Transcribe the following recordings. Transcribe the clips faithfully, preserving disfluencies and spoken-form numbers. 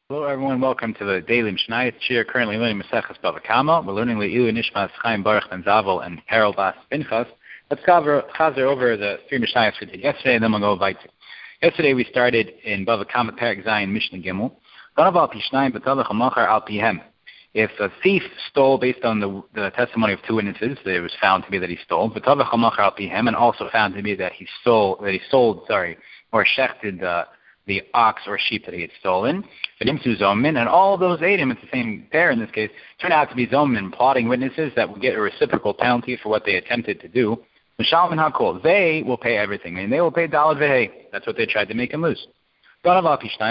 Hello, everyone. Welcome to the Daily Mishnayos Shir. Currently learning Maseches Bava Kama. We're learning Leilu Nishmas Chaim Baruch Ben Zavel and Carol Bas Pinchas. Let's cover chazer over the three Mishnayos we did yesterday, and then we'll go back to. Yesterday we started in Bava Kama Perek Zayin Mishnah Gimel. Ganav Pishnayim B'Tavach HaMachar Al Pihem. If a thief stole based on the, the testimony of two witnesses, that it was found to be that he stole, B'Tavach HaMachar Al Pihem, and also found to be that he stole, that he sold, sorry, or shechted uh, the ox or sheep that he had stolen, and all those eidim, it's the same pair in this case, turn out to be zomin, plotting witnesses that will get a reciprocal penalty for what they attempted to do. They will pay everything. I mean, they will pay dalad v'hei. That's what they tried to make him lose. But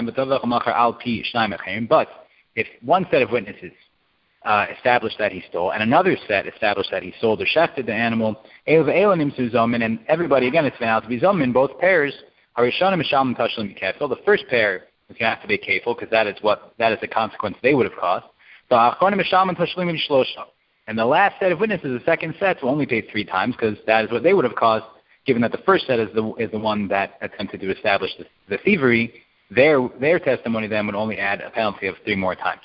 if one set of witnesses uh, established that he stole, and another set established that he sold or shechted the animal, and everybody, again, it's found out to be zomin, both pairs, the first pair is going to have to be kafel because that is what that is the consequence they would have caused. And the last set of witnesses, the second set, will only pay three times because that is what they would have caused. Given that the first set is the is the one that attempted to establish the, the thievery, their their testimony then would only add a penalty of three more times.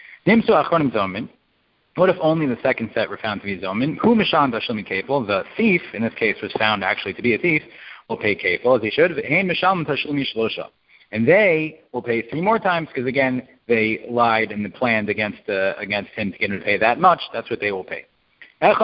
What if only the second set were found to be zomin? Who mishan tashlim kafel? The thief in this case was found actually to be a thief. Will pay kafel as he should. And they will pay three more times because again they lied and planned against uh, against him to get him to pay that much. That's what they will pay. If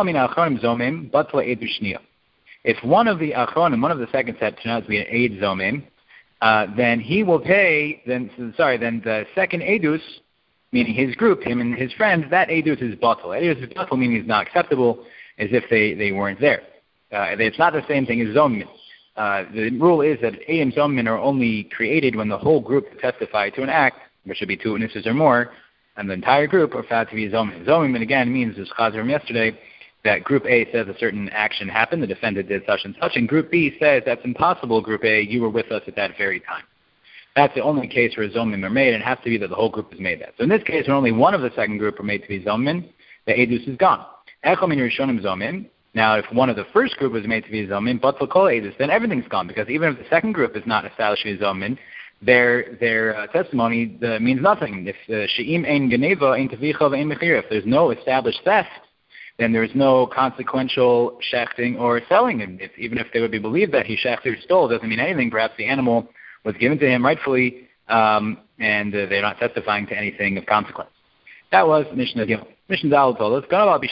one of the achronim, one of the second set turns out to be an eid zomim, uh, then he will pay. Then sorry, then the second edus, meaning his group, him and his friends, that edus is batal. Edus is batal meaning it's not acceptable, as if they, they weren't there. Uh, it's not the same thing as zomim. Uh, the rule is that Eidim Zomin are only created when the whole group testified to an act, which should be two witnesses or more, and the entire group are found to be Zomin. Zomin, again, means, as Chazer from yesterday, that Group A says a certain action happened, the defendant did such and such, and Group B says that's impossible, Group A, you were with us at that very time. That's the only case where Zomin are made, and it has to be that the whole group has made that. So in this case, when only one of the second group are made to be Zomin, the Edus is gone. Echom in Rishonim Zomin. Now, if one of the first group was made to be zomin, but for kol edus, then everything's gone because even if the second group is not established to be zomin, their their uh, testimony uh, means nothing. If she'im ein geneva ein tavicha ein mechira, if there's no established theft, then there's no consequential shechting or selling. And if, even if they would be believed that he shechted or stole, it doesn't mean anything. Perhaps the animal was given to him rightfully, um, and uh, they're not testifying to anything of consequence. That was Mishnah Gimel. Mishnah Dal told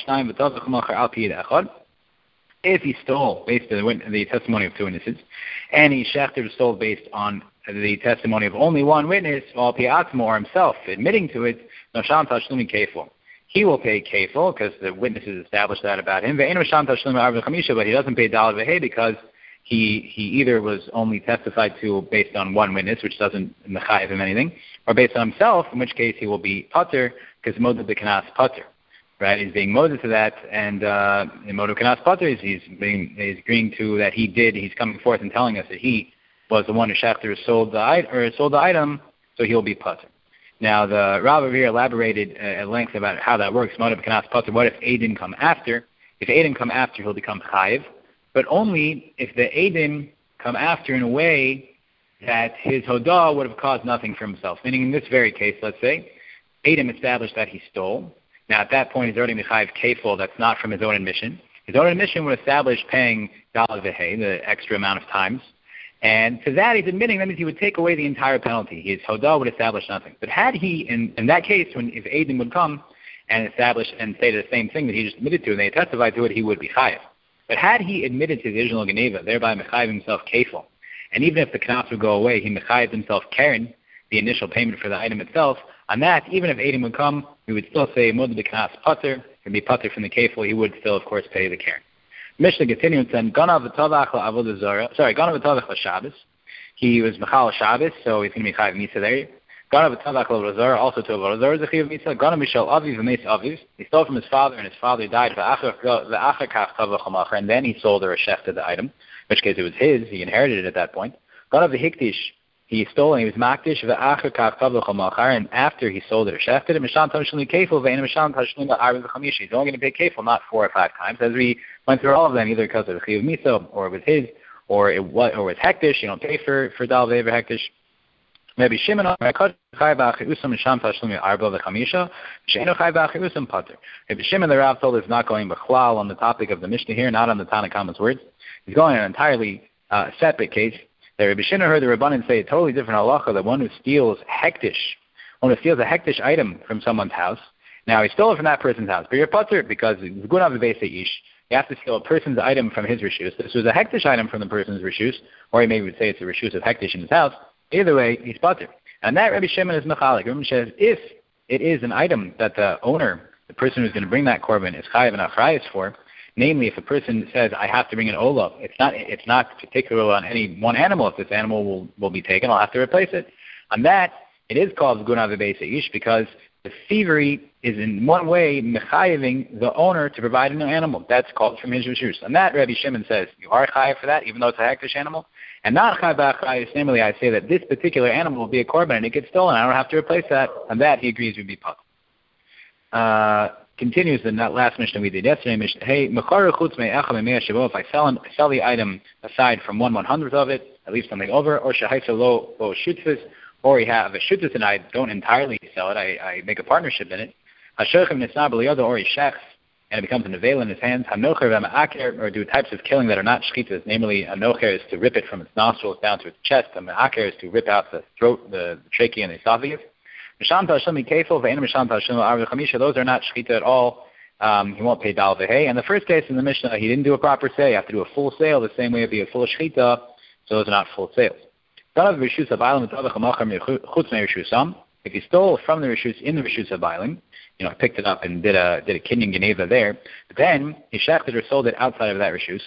us, if he stole based on the, the testimony of two witnesses, and he shechted or stole based on the testimony of only one witness, or himself admitting to it, he will pay kafel because the witnesses established that about him. But he doesn't pay dalad v'hei because he he either was only testified to based on one witness, which doesn't mechayev him anything, or based on himself, in which case he will be pater because moded the kanas pater. Right, he's being moded to that, and uh, in Modu Kanas Pater, he's being he's agreeing to that he did. He's coming forth and telling us that he was the one who shechted or sold the or sold the item, so he'll be Pater. Now the Rav over here elaborated uh, at length about how that works. Modu Kanas Pater. What if Eidim come after? If Eidim come after, he'll become Chayiv, but only if the Eidim come after in a way that his Hodah would have caused nothing for himself. Meaning, in this very case, let's say Eidim established that he stole. Now, at that point, he's already mechayev kafel. That's not from his own admission. His own admission would establish paying dalad v'hei, the extra amount of times. And to that, he's admitting that means he would take away the entire penalty. His hodah would establish nothing. But had he, in, in that case, when if Eidim would come and establish and say the same thing that he just admitted to, and they testified to it, he would be chayev. But had he admitted to the original geneva, thereby mechayev himself kafel, and even if the kanas would go away, he mechayev himself karen, the initial payment for the item itself. On that, even if Eidim would come, we would still say Mod B'Kanas Pater, and be Pater from the Kafel, he would still, of course, pay the Karen. Mishnah continues and Ganav v'Tavach la'Avodah Zarah. Sorry, Ganav v'Tavach la'Shabbos. He was Mechal Shabbos, so he's going to be Chayav Misa there. Ganav v'Tavach la'Avodah Zarah, also to Avodah Zarah, Zechiv Misa. Ganav Mishal Aviv v'Meis Aviv. He stole from his father, and his father died. V'Achar Kach Tavach Hamacher, and then he sold or shechted the item, in which case it was his. He inherited it at that point. Ganav v'Hiktish. He stole and he was makdish v'achar kach tavach hamachar, and after he sold it or shechted it, mishan tashlim kefil ve'en mishan tashlim arba v'chamishi. He's only going to pay kefil, not four or five times, as we went through all of them, either because of the chiyuv miso, or it was his, or it was, or it was hektish. You don't pay for for dal ve'ver hektish. Rabbi Shimon Rabbi Shimon the Rav told us not going b'chlal on the topic of the Mishnah here, not on the Tanna Kama's words. He's going on an entirely uh, separate case. That Rabbi Shimon heard the Rabbanan say a totally different halacha, that one who steals hektish, one who steals a hektish item from someone's house. Now, he stole it from that person's house, but you're patur because it's good of the base ish. You have to steal a person's item from his reshus. This was a hektish item from the person's reshus, or he maybe would say it's a reshus of hektish in his house. Either way, he's patur. And that Rabbi Shimon is mechalik. Rabbi says if it is an item that the owner, the person who's going to bring that korban, is chayav and achrayus for, namely, if a person says, I have to bring an olah, it's not it's not particular on any one animal. If this animal will, will be taken, I'll have to replace it. On that, it is called guna v'beis ish because the thievery is in one way mechayeving the owner to provide a new animal. That's called from his reshus. On that, Rabbi Shimon says, you are chayav for that, even though it's a hektish animal. And not chayav b'achrayus, namely, I say that this particular animal will be a korban and it gets stolen. I don't have to replace that. On that, he agrees would be patur. Uh, continues in that last Mishnah we did yesterday. Mishnah, hey, if I sell, I sell the item aside from one one hundredth of it, I leave something over, or shahaisa lo lo shutzis, or you have a shutzis and I don't entirely sell it, I, I make a partnership in it. Hashochem nisna b'liyodo, or he shechs, and it becomes a nevela in his hands. Hanocher v'ma'aker, or do types of killing that are not shchitas. Namely, a nocher is to rip it from its nostrils down to its chest. A ma'aker is to rip out the throat, the, the trachea, and the esophagus. Those are not shchita at all. Um, he won't pay dal v'hei. And the first case in the Mishnah, he didn't do a proper sale. You have to do a full sale the same way it would be a full shchita, so those are not full sales. If he stole from the reshus in the reshus of bailim, you know, picked it up and did a did a kinyan geneva there, then he shechted or sold it outside of that reshus.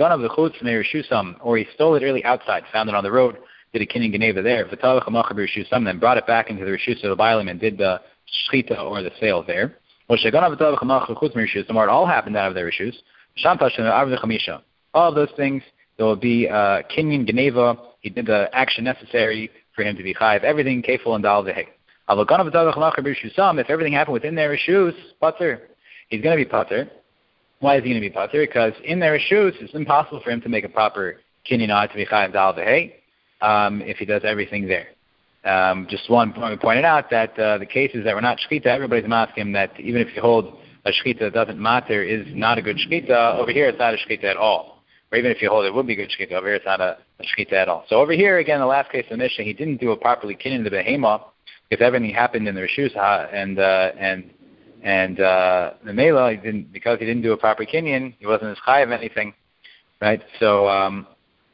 Or he stole it really outside, found it on the road, did a kinyan geneva there, then brought it back into the reshus of the bailim and did the shchita or the sale there. Or it all happened out of their reshus. All of those things, there will be uh, kinyan geneva. He did the action necessary for him to be chayiv. Everything kefil and dal v'hei. If everything happened within their reshus, patur, he's going to be patur. Why is he going to be patur? Because in their reshus, it's impossible for him to make a proper kinyan to be chayiv dal v'hei um, if he does everything there. Um, just one point we pointed out that uh, the cases that were not shchita, everybody's asking that even if you hold a shchita that doesn't matter is not a good shchita, over here it's not a shchita at all. Or even if you hold it would be good shchita, over here it's not a, a shchita at all. So over here, again, the last case of the Mishnah, he didn't do a properly kinyan the behema, if everything happened in the reshus and uh, and and uh, the mela, he didn't, because he didn't do a proper kinyan, he wasn't as high of anything, right? So um,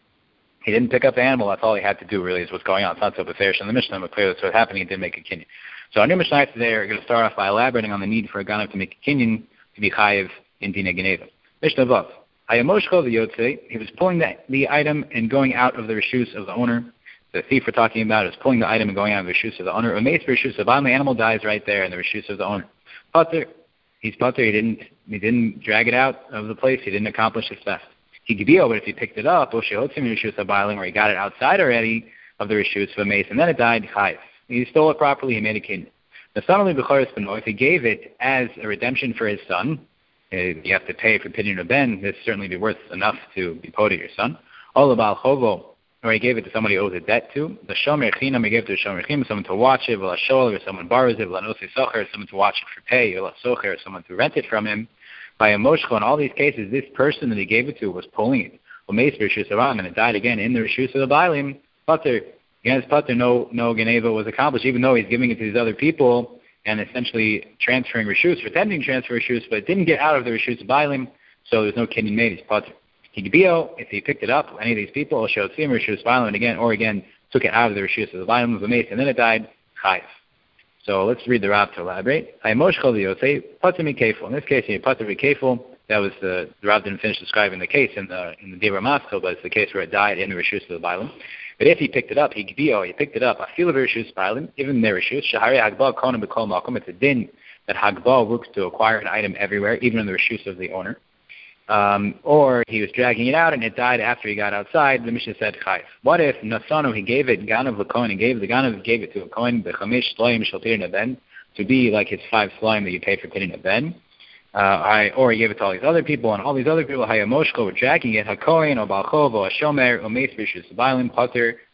he didn't pick up the animal. That's all he had to do. Really, is what's going on. It's not so beferish in the Mishnah, but clearly that's what happened. He didn't make a kinyan. So our new Mishnah today are going to start off by elaborating on the need for a ganav to make a kinyan to be chayiv in dina geneva. Mishnah vav. Hayamoshcho v'yotzei. He was pulling the, the item and going out of the reshus of the owner. The thief we're talking about is pulling the item and going out of the reshus of the owner. Umeis reshus of the animal dies right there in the reshus of the owner. Pater, he's pater. He didn't he didn't drag it out of the place. He didn't accomplish his theft. He could be over if he picked it up. Or shehotzim reshus of where he got it outside already of the reshus of a mace, and then it died. Chayiv. He stole it properly. He made a kinyan. The son only b'choris b'no. If he gave it as a redemption for his son, you have to pay for pidyon ben. This certainly be worth enough to be paid to your son. All about chovo. Or he gave it to somebody he owes a debt to. The shomer chinam, he gave it to the shomer chinam, someone to watch it, v'la shol, or someone borrows it, v'la nosi socher, someone to watch it for pay, v'la socher, someone to rent it from him. By a moshcho, in all these cases, this person that he gave it to was pulling it. Umeis b'reshus aram, and it died again in the reshus of the bailim. Pater, against pater, no no geneva was accomplished, even though he's giving it to these other people and essentially transferring reshus, pretending to transfer reshus, but it didn't get out of the reshus of bailim, so there's no kinyan made. He's pater. If he picked it up, any of these people, or showed tzim reshus violent again, or again took it out of the reshus of the violent of the mace, and then it died, chayiv. So let's read the Rav to elaborate. In this case, he pater v'kefil. That was the the Rav didn't finish describing the case in the in the Devar Maskil, but it's the case where it died in the reshus of the violent. But if he picked it up, he he picked it up. I feel of reshus violent, even their reshus. Shahari hagbal konim b'kol makom. It's a din that hagbal works to acquire an item everywhere, even in the reshus of the owner. Um, or he was dragging it out and it died after he got outside. The Mishnah said chayiv. What if Nasano, he gave it ganav l'kohen, he gave the ganav gave it to a kohen b'chamish slime shel pidyon ben, to be like his five slime that you pay for pidyon ben. Uh, I, or he gave it to all these other people, and all these other people hayamoshko were dragging it. Hakohen or balchov or shomer or meis reshus bailim pater.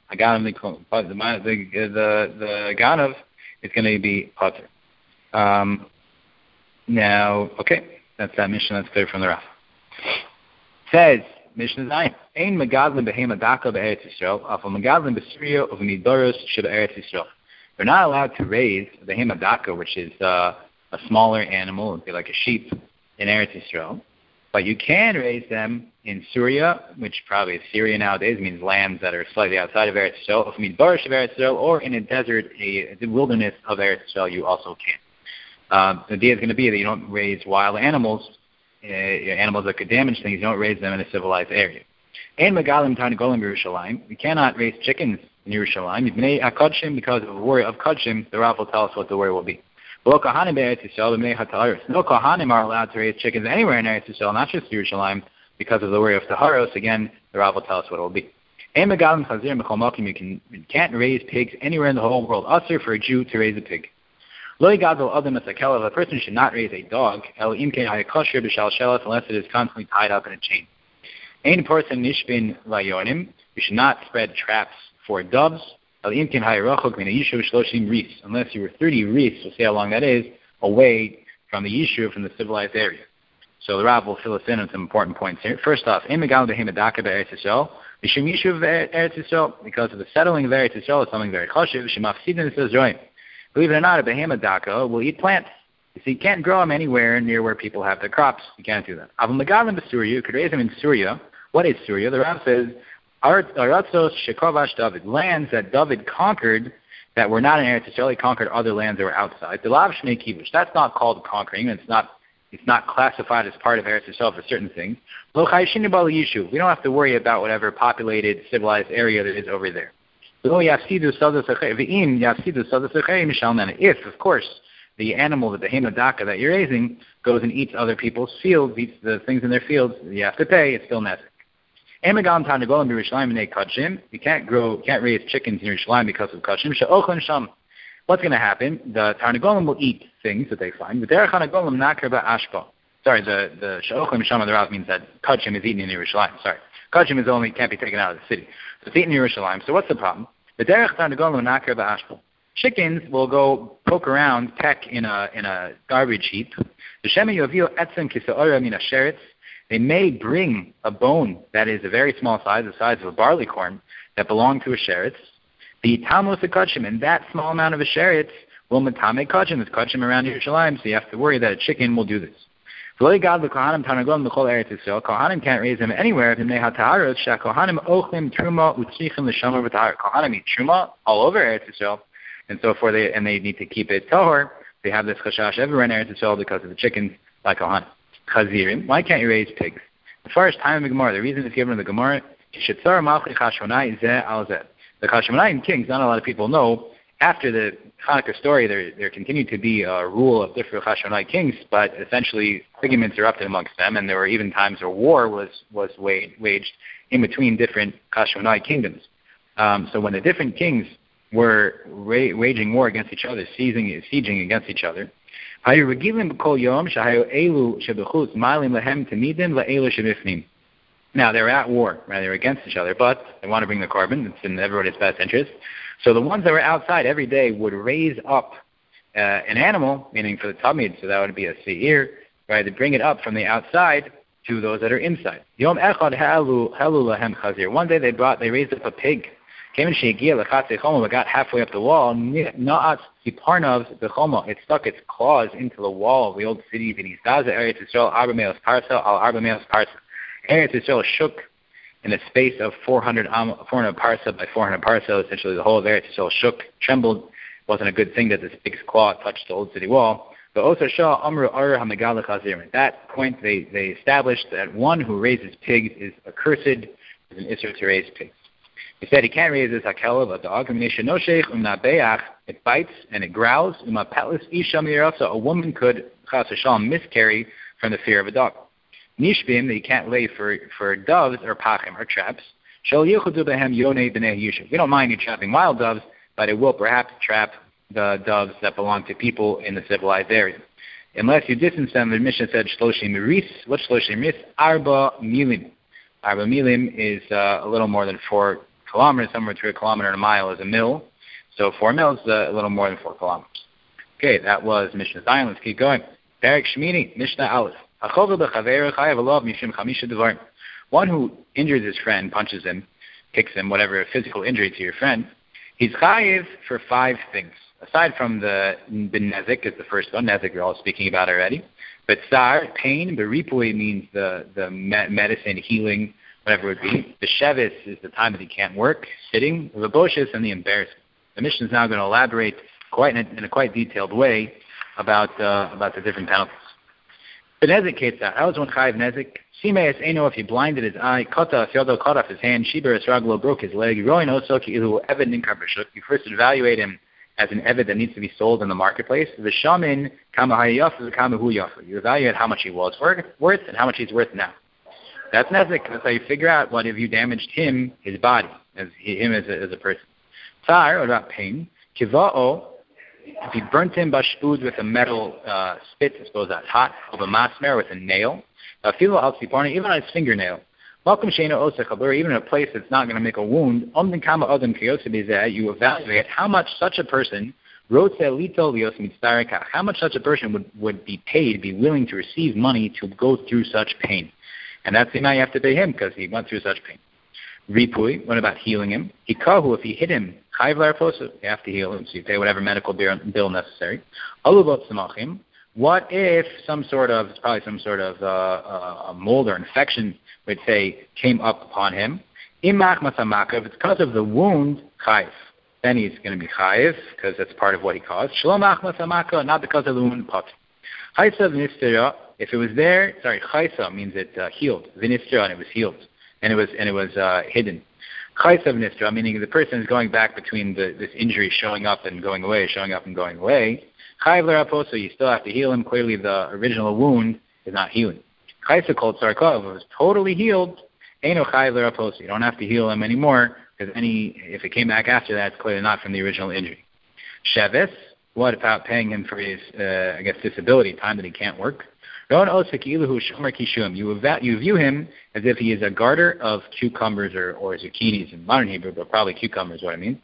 Haganav, the the the, the Ganav is going to be Potter. Um, now, okay, that's that Mishnah. That's clear from the Rav. Says Mishnah Zayin, Ein Megadlim Behema Daka Be'eretz Yisrael, Afal Megadlim B'Syria of Midoros Sheba Eretz Yisrael. You're not allowed to raise the Behema Daka, which is uh, a smaller animal, it'd be like a sheep in Eretz Yisrael, but you can raise them in Syria, which probably is Syria nowadays, means lands that are slightly outside of Eretz Yisrael, of Midoros of Eretz Yisrael, or in a desert, a, a wilderness of Eretz Yisrael, you also can. Uh, the idea is going to be that you don't raise wild animals, uh, animals that could damage things. You don't raise them in a civilized area. And Megalim Tarnagolim Yerushalayim, you cannot raise chickens in Yerushalayim. B'nei HaKodshim, because of the worry of Kodshim, the Rav will tell us what the worry will be. No Kohanim are allowed to raise chickens anywhere in Eretz Yisrael, not just Yerushalayim, because of the worry of Taharos. Again, the Rav will tell us what it will be. And Megalim Chazir Mechol Malkim, you can you can't raise pigs anywhere in the whole world. Usher for a Jew to raise a pig. Lo Yigadol Adam Esakel, a person should not raise a dog, El Imke Hayakosher B'Shal Shelas, unless it is constantly tied up in a chain. Ein person Nishbin Layonim, you should not spread traps for doves, El Imke Hayarachok Min Yishuv Shloshim Ris, unless you were thirty ris, we'll see how long that is, away from the Yishuv, from the civilized area. So the Rav will fill us in on some important points here. First off, Ein Megal Behema Daka Be'eretz Yisrael, Mishum Yishuv Eretz Yisrael, because of the settling of Eretz Yisrael is something very chashuv, Shemafsidin says Roim. Believe it or not, a Behema Daka will eat plants. You see, you can't grow them anywhere near where people have their crops. You can't do that. Avon Megalim B'Syria, you could raise them in Syria. What is Syria? The Rav says, Aratzos Shekovash David, lands that David conquered that were not in Eretz Yisrael. He conquered other lands that were outside. The Lav Shnei Kibush, that's not called conquering. It's not It's not classified as part of Eretz Yisrael for certain things. Lo Chayshinu Bal Yishuv, we don't have to worry about whatever populated, civilized area there is over there. If, of course, the animal, the Behema Daka that you're raising, goes and eats other people's fields, eats the things in their fields, you have to pay, it's still nezik. You can't grow, can't raise chickens in Yerushalayim because of Kachim. What's going to happen? The Tarnagolim will eat things that they find. Sorry, the the Sha'ochim Shama, the Rav means that Kachim is eaten in Yerushalayim. Sorry. Kachim is only, can't be taken out of the city. So it's eaten in Yerushalayim. So what's the problem? The derech tarnagolim nakar ba'ashpol. Chickens will go poke around, peck in a in a garbage heap. They may bring a bone that is a very small size, the size of a barley corn, that belonged to a sheretz. The tamos of kachim, and that small amount of a sheretz will matame kachim. It's kachim around Yerushalayim, so you have to worry that a chicken will do this. Kohanim can't raise them anywhere. Kohanim eat truma all over Eretz Yisrael, and so for they and they need to keep it tahor. They have this chashash everywhere in Eretz Yisrael because of the chickens like Kohanim. Chazirim. Why can't you raise pigs? As far as time of the Gemara, the reason is given in the Gemara. The Chashmonai kings, not a lot of people know. After the Hanukkah story, there there continued to be a rule of different Chashmonai kings, but essentially arguments erupted amongst them, and there were even times where war was was waged in between different Chashmonai kingdoms. Um, so when the different kings were ra- waging war against each other, sieging, sieging against each other, now they were at war, right? They were against each other, but they want to bring the carbon. It's in everybody's best interest. So the ones that were outside every day would raise up uh, an animal, meaning for the tamid, so that would be a seir, right? They bring it up from the outside to those that are inside. One day they brought, they raised up a pig. It got halfway up the wall. It stuck its claws into the wall of the old city. Eretz Yisrael shook in a space of four hundred, um, four hundred parsa by four hundred parsa. Essentially, the whole of Eretz Yisrael shook, trembled. It wasn't a good thing that this pig's claw touched the old city wall. But Oser Shah Amru Ar Hamagal Chazir. At that point, they, they established that one who raises pigs is accursed, is an isser to raise pigs. He said he can't raise this hakel of a dog. It bites and it growls. A woman could chas v'shalom miscarry from the fear of a dog. Nishbim, that you can't lay for, for doves or pachim or traps. We don't mind you trapping wild doves, but it will perhaps trap the doves that belong to people in the civilized area. Unless you distance them, the Mishnah said shloshim ris. What's shloshim ris? Arba milim. Arba milim is uh, a little more than four kilometers, somewhere between a kilometer and a mile is a mil. So four mils is uh, a little more than four kilometers. Okay, that was Mishnah Zion. Let's keep going. Perek Shmini, Mishnah Aleph. One who injures his friend, punches him, kicks him, whatever physical injury to your friend, he's chayiv for five things. Aside from the bin nezik is the first one, nezik we're all speaking about already. But tsar, pain, the ripui means the, the medicine, healing, whatever it would be. The shevis is the time that he can't work, sitting. The boshis and the embarrassment. The Mishnah is now going to elaborate quite in a, in a quite detailed way about uh, about the different penalties. The nezik ketzah. How is one chayiv nezik? Simeis eno, if he blinded his eye, kata, if yodo cut off his hand, shiber esraglo, broke his leg, roin osoki ilu eved ninkar b'shuk. You first evaluate him as an eved that needs to be sold in the marketplace. The shamin kama hayafu kama hu yafu. You evaluate how much he was worth and how much he's worth now. That's nezik. That's how you figure out what if you damaged him, his body, as him as a, as a person. Tsar, what about pain? Kiva'o, if he burnt him bashud with a metal uh, spit, I suppose that's hot, of a masmer with a nail. Filo al tziponi, even on his fingernail. Malkum sheina osech habur, even in a place that's not going to make a wound. Omden kama adam kiyosibizeh, you evaluate how much such a person wrote lito lios mitzareka, how much such a person would, would be paid, be willing to receive money to go through such pain. And that's the amount you have to pay him because he went through such pain. Ripui, what about healing him? Hikahu, if he hit him, chayv l'arposu, you have to heal him, so you pay whatever medical bill necessary. Alubot samachim, what if some sort of, it's probably some sort of uh, uh, a mold or infection, we'd say, came up upon him? Imach masamaka, if it's because of the wound, chayv. Then he's going to be chayv, because that's part of what he caused. Shalomach masamaka, not because of the wound, pot. Chaysa v'nistira, if it was there, sorry, chaysa means it uh, healed. V'nistira, and it was healed. And it was and it was uh, hidden. Chaysa v'nistira, meaning the person is going back between the, this injury showing up and going away, showing up and going away. Chayv l'raposo, you still have to heal him. Clearly the original wound is not healing. Chaysa called sarkov, if it was totally healed, eino chayv l'raposo, you don't have to heal him anymore, because any, if it came back after that, it's clearly not from the original injury. Shevis, what about paying him for his, uh, I guess, disability, time that he can't work? You, eva- you view him as if he is a garter of cucumbers or, or zucchinis in modern Hebrew, but probably cucumbers is what I mean.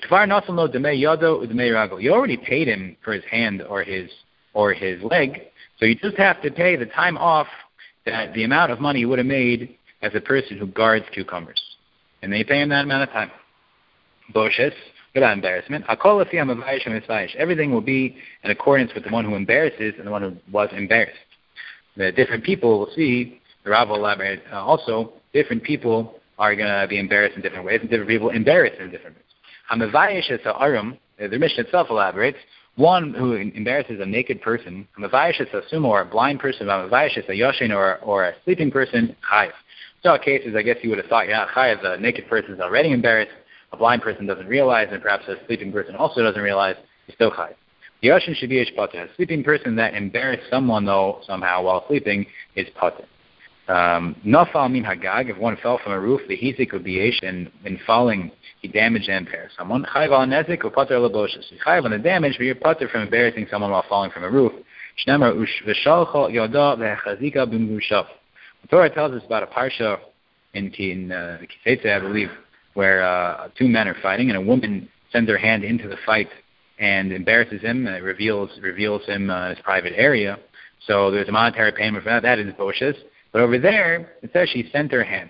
You already paid him for his hand or his or his leg, so you just have to pay the time off that the amount of money you would have made as a person who guards cucumbers. And then you pay him that amount of time. Boshes, without embarrassment. Everything will be in accordance with the one who embarrasses and the one who was embarrassed. The different people will see, the Rav will elaborate uh, also, different people are going to be embarrassed in different ways, and different people embarrassed in different ways. Hamavayish es ha'arum, the Mishnah itself elaborates, one who embarrasses a naked person, Hamavayish es ha'sumo, or a blind person, Hamavayish es ha'yoshin, or, or a sleeping person, chayiv. So in cases, I guess you would have thought, yeah, chayiv, a naked person is already embarrassed, a blind person doesn't realize, and perhaps a sleeping person also doesn't realize, he's still chayiv. The Yoshin should be a sleeping person that embarrassed someone, though, somehow while sleeping, is pater. Nafal min hagag, if one fell from a roof, the hizik would be ish, and in falling, he damaged and impaired someone. Chayv al nezik or pater laboshes. Chayv on the damage, but you're pater from embarrassing someone while falling from a roof. Shnemar v'shalcho yoda v'chazika b'mgushav. The Torah tells us about a parsha in, in uh, Kiseitze, I believe, where uh, two men are fighting, and a woman sends her hand into the fight and embarrasses him, and reveals reveals him uh, his private area. So there's a monetary payment for that. That is boshes. But over there, it says she sent her hand.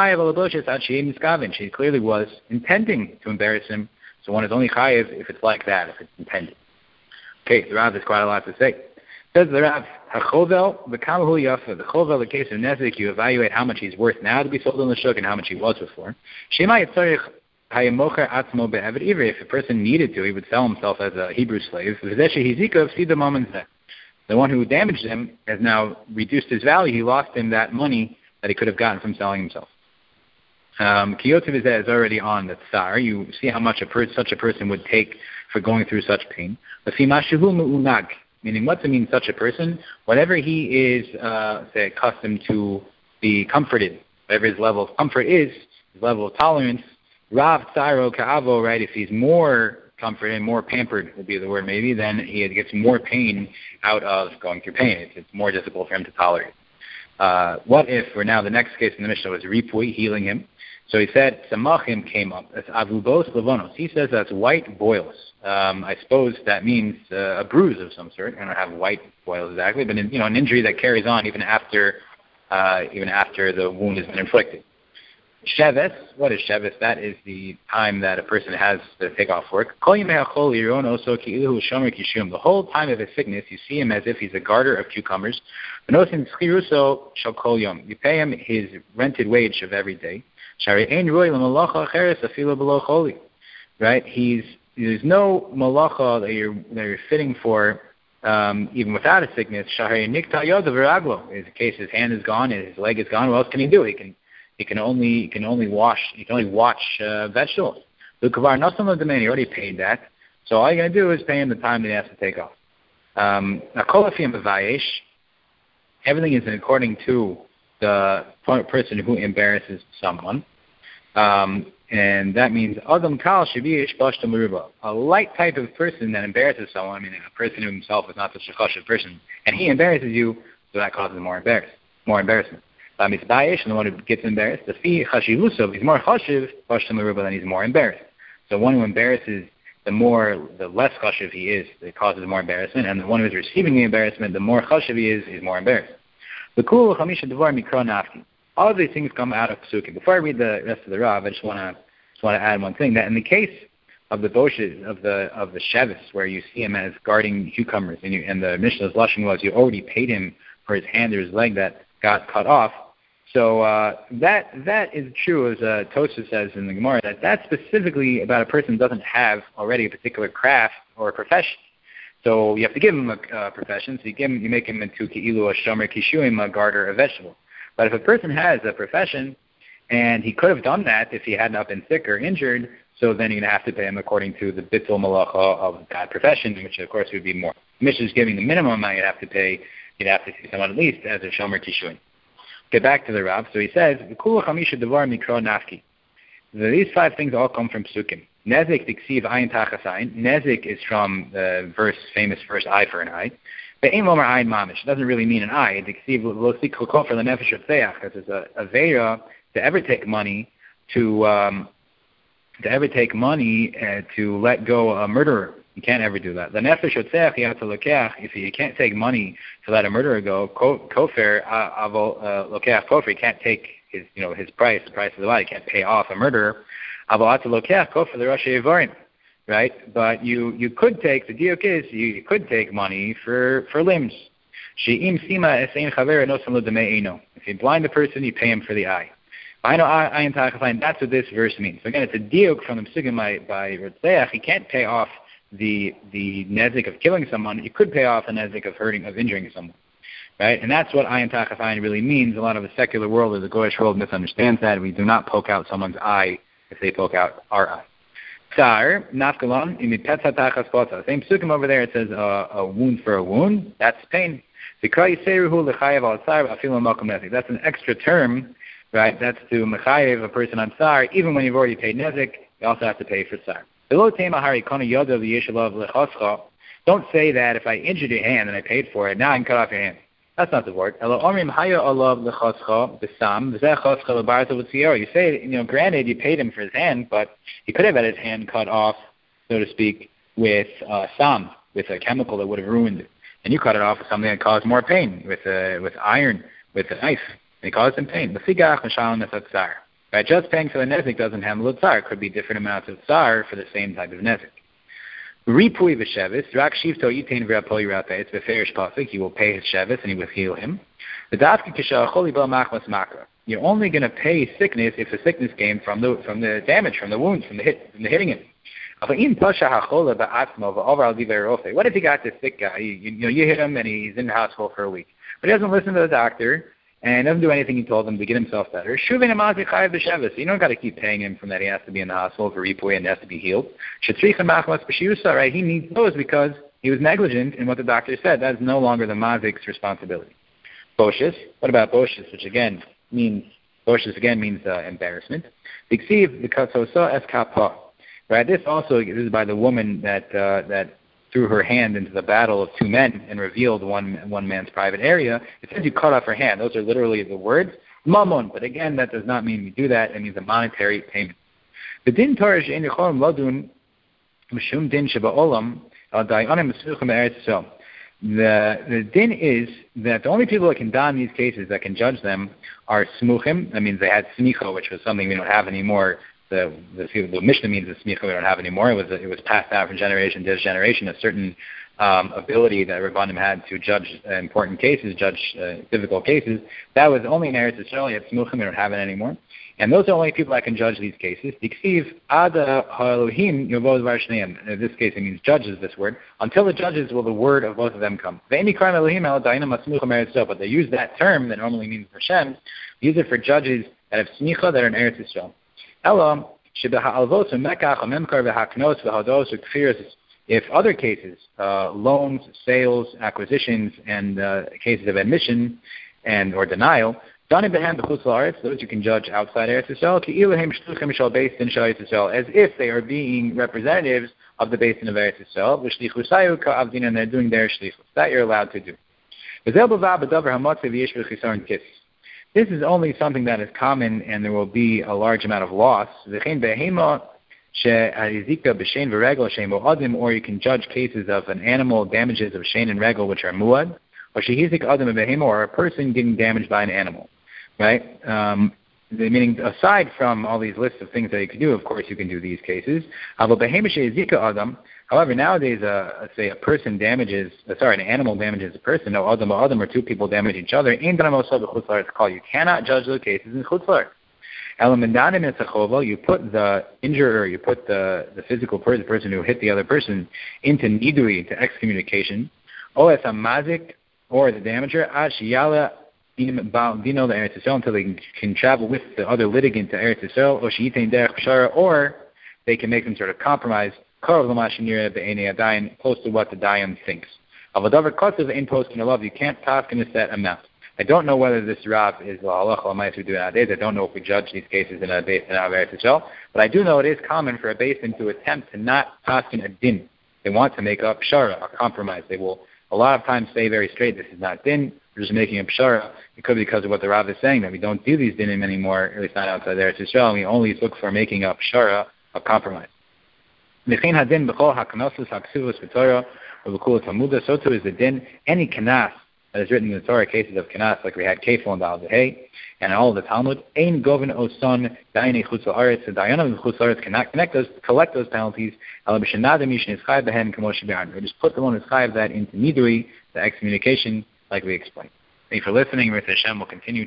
She clearly was intending to embarrass him. So one is only chayiv if it's like that, if it's intended. Okay, the Rav has quite a lot to say. Says the Rav, Hachovel, the Kamahu Yafa, the Chovel, the case of Nezik, you evaluate how much he's worth now to be sold in the shuk and how much he was before. Shema Yitzarich, if a person needed to, he would sell himself as a Hebrew slave. The one who damaged him has now reduced his value. He lost him that money that he could have gotten from selling himself. Um, Kiyotiv is already on the tsar. You see how much a per- such a person would take for going through such pain. Meaning, what's it mean, such a person? Whatever he is, uh, say, accustomed to be comforted, whatever his level of comfort is, his level of tolerance, Rav Tsaro Ka'avo, right, if he's more comforted, more pampered would be the word maybe, then he gets more pain out of going through pain. It's, it's more difficult for him to tolerate. uh, what if, or now the next case in the Mishnah was Ripui, healing him. So he said, Samachim came up. That's Avubos Levonos. He says that's white boils. Um, I suppose that means uh, a bruise of some sort. I don't have white boils exactly, but in, you know, an injury that carries on even after, uh, even after the wound has been inflicted. Sheves, what is Sheves? That is the time that a person has to take off work. The whole time of his sickness, you see him as if he's a garter of cucumbers. You pay him his rented wage of every day. Right? He's there's no malacha that you're that you're fitting for um, even without a sickness. In the case his hand is gone and his leg is gone, what else can he do? He can he can only he can only wash he can only watch uh, vegetables. He already paid that, so all you're gonna do is pay him the time that he has to take off. Um, everything is according to the person who embarrasses someone. Um, and that means Adam Kal Shavish Bashta Maruba. A light type of person that embarrasses someone, I mean a person who himself is not such a chashiv person, and he embarrasses you, so that causes more embarrass, more embarrassment. But Mitzbayish, and the one who gets embarrassed, the fi chashivuso, he's more chashiv Bashta Maruba, then he's more embarrassed. So one who embarrasses, the more the less chashiv he is, it causes more embarrassment, and the one who is receiving the embarrassment, the more chashiv he is, he's more embarrassed. The kul chamisha devar mikra nafki. All of these things come out of Psukim. Before I read the rest of the Rav, I just want to just want to add one thing. That in the case of the boshes, of the of the Shevis, where you see him as guarding cucumbers, and, you, and the Mishnah's lashon was you already paid him for his hand or his leg that got cut off. So uh, that that is true, as uh, Tosfos says in the Gemara, that that's specifically about a person who doesn't have already a particular craft or a profession. So you have to give him a uh, profession. So you give him, you make him into ki'ilu a shomer kishuim, a garter, a vegetable. But if a person has a profession, and he could have done that if he had not been sick or injured, so then you're going to have to pay him according to the bittul malacha of that profession, which of course would be more. Mishnah is giving the minimum amount you'd have to pay. You'd have to see someone at least as a shomer kishuim. Get back to the Rab. So he says, "Kula chamisha devar mikra nafki." These five things all come from Psukim. Nezik diksiv ayin tachas ayin. Nezik is from the verse, famous verse, eye for an eye. But ain lomer ayin mamish. It doesn't really mean an eye. Diksiv lo sik kol for the nefesh otzeach, because it's a, a veira to ever take money to um, to ever take money uh, to let go a murderer. You can't ever do that. The nefesh otzeach you have to lokeach. If you can't take money to let a murderer go, kofer avol lokeach kofer. You can't take his you know his price, the price of the body. You can't pay off a murderer. Avol lokeach kofer the rashi evarim. Right, but you, you could take the diuk is you, you could take money for, for limbs. She'im sima esein chaver no samlo deme'ino. If you blind the person, you pay him for the eye. I know ayin tachafine. That's what this verse means. So again, it's a diuk from the psukim by by Ritzeach. He can't pay off the the nezik of killing someone. You could pay off the nezik of hurting of injuring someone. Right, and that's what ayin tachafine really means. A lot of the secular world or the Goyish world misunderstands that. We do not poke out someone's eye if they poke out our eye. Tsar, nafkalon, same psukim over there, it says uh, a wound for a wound, that's pain. That's an extra term, right? That's to mechayev a person on tsar, even when you've already paid nezik, you also have to pay for tsar. Don't say that if I injured your hand and I paid for it, now I can cut off your hand. That's not the word. You say, you know, granted, you paid him for his hand, but he could have had his hand cut off, so to speak, with uh, sam, with a chemical that would have ruined it. And you cut it off with something that caused more pain, with uh, with iron, with a knife. And it caused him pain. Right? Just paying for the nezik doesn't handle the tsar. It could be different amounts of tsar for the same type of nezik. Ripui v'shevis, rak shivto yitain v'rapol yirate. It's beferish pasuk. He will pay his shevis and he will heal him. The dafki kishacholi ba machmas makra. You're only going to pay sickness if the sickness came from the from the damage, from the wounds, from the hit, from the hitting him. What if he got this sick guy? You, you know, you hit him and he's in the hospital for a week, but he doesn't listen to the doctor and doesn't do anything he told him to get himself better. You don't got to keep paying him from that. He has to be in the hospital for ripui and has to be healed. Right? He needs those because he was negligent in what the doctor said. That is no longer the mazik's responsibility. Boshis. What about boshis? Which again means boshis again means uh, embarrassment. Diksiv the katsosa es kapa. Right. This also this is by the woman that uh, that threw her hand into the battle of two men and revealed one one man's private area, it says you cut off her hand. Those are literally the words, mamon. But again, that does not mean we do that. It means a monetary payment. The din Torah she'en yicholim ladun mishum din sheba'olam al dayanim mesmuchim eretz Yisrael. The the din is that the only people that can don these cases, that can judge them, are smuchim. That means they had smicha, which was something we don't have anymore. The the, the Mishnah means the smicha we don't have anymore. It was it was passed down from generation to generation. A certain um, ability that Rabbanim had to judge uh, important cases, judge uh, difficult cases. That was only in Eretz Yisrael. You have smuchim. We don't have it anymore. And those are the only people that can judge these cases. Diksiv ada ha'elohim yovod varshneim. In this case, it means judges, this word. Until the judges will the word of both of them come. But they use that term that normally means Hashem, use it for judges that have smicha that are in Eretz Yisrael. If other cases, uh, loans, sales, acquisitions, and uh, cases of admission and or denial, those you can judge outside Eretz Yisrael, as if they are being representatives of the basin of Eretz Yisrael, and they're doing their shlichus. That you're allowed to do. This is only something that is common, and there will be a large amount of loss. Or you can judge cases of an animal damages of shein and regel, which are muad, or shehizik adam behema, or a person getting damaged by an animal. Right? Um, the, meaning, aside from all these lists of things that you can do, of course, you can do these cases. However, nowadays, uh, say a person damages, uh, sorry, an animal damages a person. No, adam or adam, or two people damage each other. You cannot judge those cases in chutzlar. You put the injurer, you put the, the physical person, the person who hit the other person, into nidui, to excommunication, or as a mazik, or the damager, until they can travel with the other litigant to Eretz Yisrael, or they can make some sort of compromise, close to what the Dayan thinks. You can't talk in a set amount. I don't know whether this Rav is the halacha l'mayis we do nowadays. I don't know if we judge these cases in a basin of Eretz Yisrael, but I do know it is common for a basin to attempt to not talk in a din. They want to make a pshara, a compromise. They will a lot of times say very straight, this is not din. We're just making a pshara. It could be because of what the Rav is saying, that we don't do these dinim anymore, at least not outside Eretz Yisrael. We only look for making a pshara, a compromise. So too is the din, any kanas that is written in the Torah, cases of kanas, like we had kefil and Baal Zehei, and all of the Talmud, ein govin oson dayinei chutz la'aretz, the dayanim of chutz la'aretz cannot connect those, collect those penalties, or just put the one who's chayav that into nidui, the excommunication, like we explained. Thank you for listening. With Hashem, we'll continue